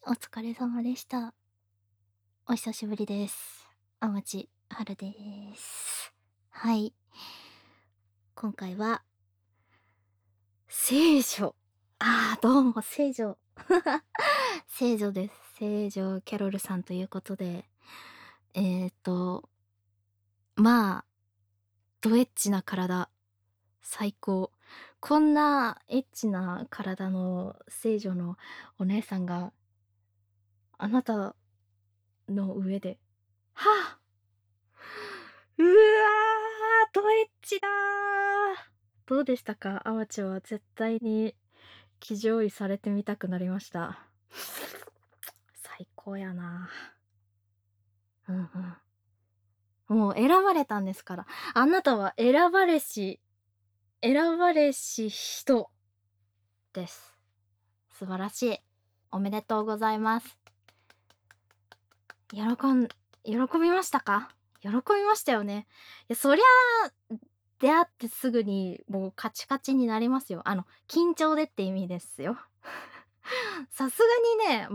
お疲れ様でした。お久しぶりです。天地春です。はい。今回は、聖女。どうも、聖女。聖女です。聖女キャロルさんということで。えーと、まあ、ドエッチな体、最高。こんなエッチな体の聖女のお姉さんがあなたの上で、はあうわー、ドエッチだー。どうでしたか？アマチュアは絶対に騎乗位されてみたくなりました。最高やな。うんうん。もう選ばれたんですから。あなたは選ばれし人です。素晴らしい。おめでとうございます。喜びましたか？喜びましたよね。いや、そりゃあ、出会ってすぐにもうカチカチになりますよ。緊張でって意味ですよ。さすがにね、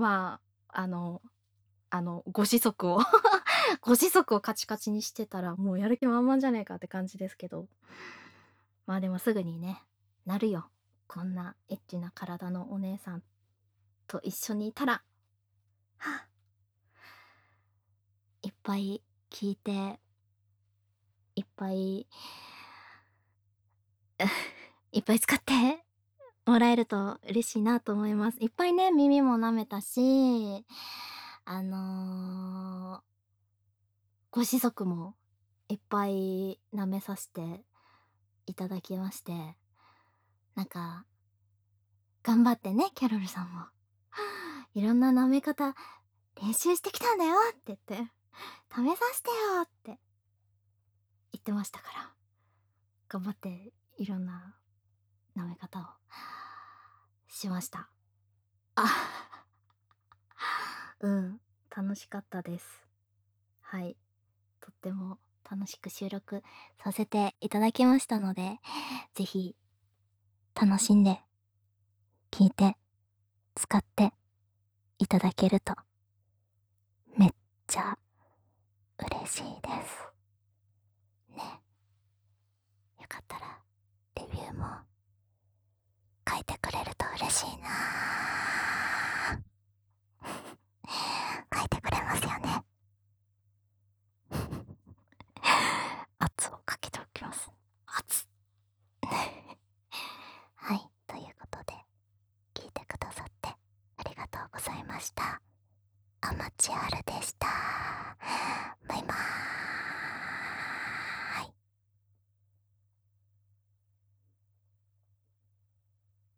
ご子息をご子息をカチカチにしてたら、もうやる気満々じゃねえかって感じですけど。まあでもすぐにね、なるよ。こんなエッチな体のお姉さんと一緒にいたら、はあ、いっぱい聞いて、いっぱいいっぱい使ってもらえると嬉しいなと思います。いっぱいね、耳も舐めたし、あの、ご子息もいっぱい舐めさせていただきまして、なんか、頑張ってね、キャロルさんも。いろんな舐め方練習してきたんだよって言って、試させてよって言ってましたから、頑張っていろんな舐め方をしました。あうん、楽しかったです。はい。とっても楽しく収録させていただきましたので、ぜひ楽しんで聞いて使っていただけるとめっちゃ嬉しいです。ね。よかったらレビューも書いてくれると嬉しいな書いてくれますよね。圧をかけておきます。圧はい、ということで聞いてくださってありがとうございました。アマチュアルで